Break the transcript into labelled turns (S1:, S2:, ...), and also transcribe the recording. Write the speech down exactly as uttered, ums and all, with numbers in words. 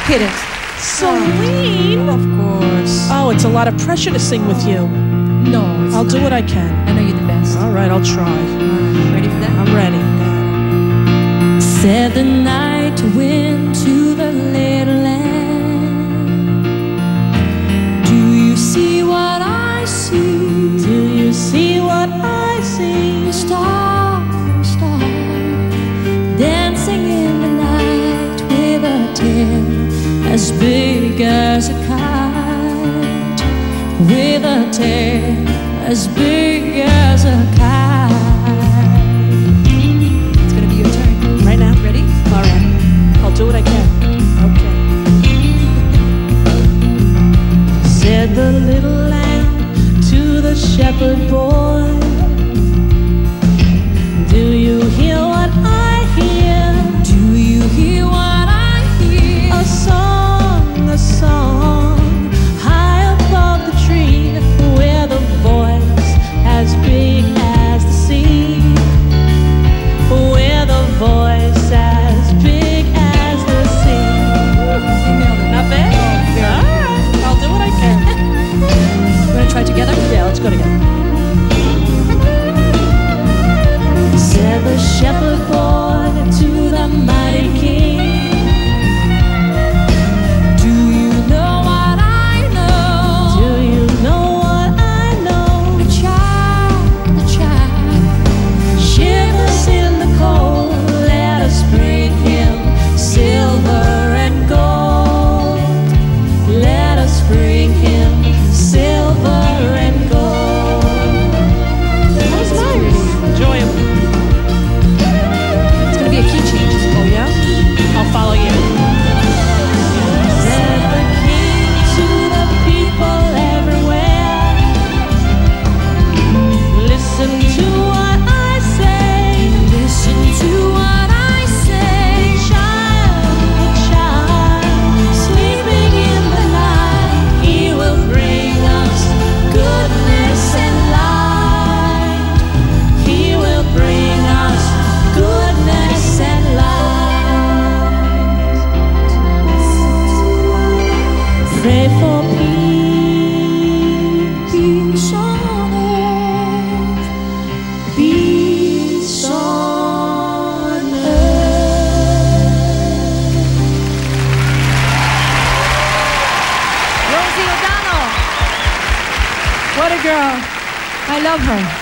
S1: hit it.
S2: Celine?
S1: Oh, of course.
S2: Oh, it's a lot of pressure to sing with you.
S1: No, it's
S2: I'll
S1: not.
S2: do what I can.
S1: I know you're the best.
S2: All right, I'll try.
S1: Right. Ready for that?
S2: I'm ready.
S1: Said the night wind to the little land. Do you see what I see?
S2: Do you see what I see?
S1: Star, star, dancing in the night with a tail as big as a kite. With a tail as big as a kite. It's gonna be your turn.
S2: Right now?
S1: Ready?
S2: All right. I'll do what I can. Okay. Said the little lamb to the shepherd boy, do you hear what I hear?
S1: Do you hear what I hear?
S2: A song, a song, high above the tree, with a voice as big as the sea. With a voice as big as the sea.
S1: You nailed it.
S2: Not bad?
S1: Oh,
S2: All right, I'll do what I can.
S1: You wanna try it together?
S2: Yeah, let's go together. Said the shepherd boy to the mighty king,
S1: Do you know what I know?
S2: do you know what I know?
S1: The child, the child
S2: Shivers in the cold, let us bring him silver and gold. Let us bring him silver and gold. That was nice. Enjoyable.
S1: It's gonna be a key change.
S2: Oh yeah? I'll follow you. Said the king to the people everywhere, listen to what I say.
S1: Listen to what I say.
S2: Child, the child, sleeping in the night, he will bring us goodness and light. He will bring us goodness and light. Pray for peace,
S1: Peace on earth.
S2: peace on earth.
S1: Rosie O'Donnell.
S2: What a girl.
S1: I love her.